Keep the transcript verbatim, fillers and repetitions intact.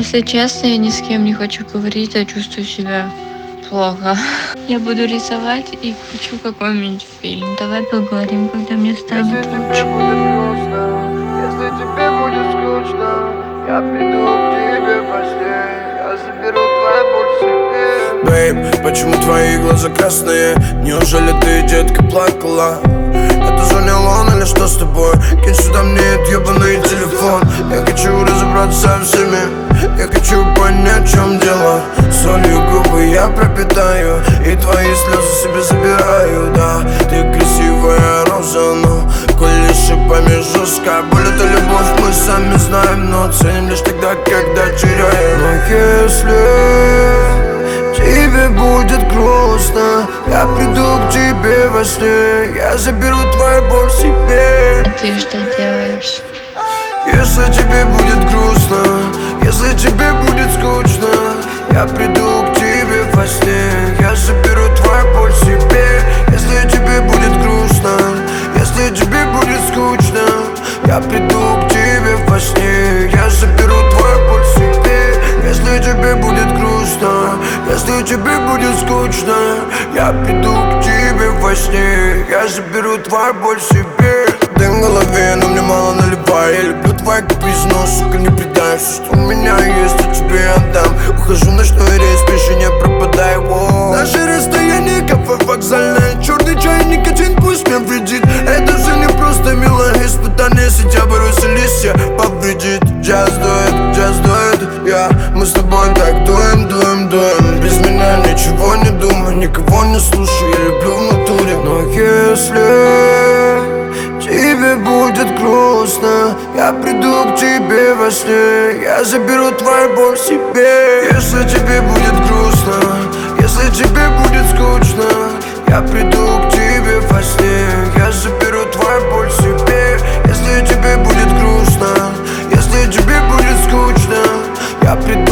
Если честно, я ни с кем не хочу говорить, а чувствую себя плохо. Я буду рисовать и включу какой-нибудь фильм. Давай поговорим, когда мне станет Если тебе лучше. будет грустно, если тебе будет скучно, я приду к тебе во сне, я заберу твою боль себе. Бэйб, почему твои глаза красные? Неужели ты, детка, плакала? Это звонил он или что с тобой? Кинь сюда мне этот ебаный телефон. Я хочу разобраться со всеми, я хочу понять, в чем дело. Солью губы я пропитаю и твои слезы себе забираю. Да, ты красивая роза, но коли шипами жестко. Боль это любовь, мы сами знаем, но ценим лишь тогда, когда теряем. Но если тебе будет грустно, я приду к тебе во сне, я заберу твою боль себе. Ты что делаешь? Если тебе будет грустно, если тебе будет скучно, я приду к тебе во сне, я заберу твою боль себе. Если тебе будет грустно, если тебе будет скучно, я приду к тебе во сне, я заберу твою боль себе. Если тебе будет грустно, если тебе будет скучно, я приду к тебе во сне, я заберу твою боль себе. Дым в голове, но мне мало наливай. Я люблю твой каприз, но, сука, не предай. Все, что у меня есть, я тебе отдам. Ухожу в ночной рейс, пиши, не пропадай. Воу. Наше расстояние, кафе вокзальное. Черный чай, никотин, пусть мне вредит. Это же не просто милое испытание. Сентябрь, веселись, повредит. Just do it, just do it, yeah. Мы с тобой так дуем, дуем, дуем. Без меня ничего не думаю, никого не слушаю. Я люблю в натуре. Но если тебе будет грустно, я приду к тебе во сне, я заберу твою боль себе. Если тебе будет грустно, если тебе будет скучно, я приду к тебе во сне, я заберу твою боль себе. Если тебе будет грустно, если тебе будет скучно, я приду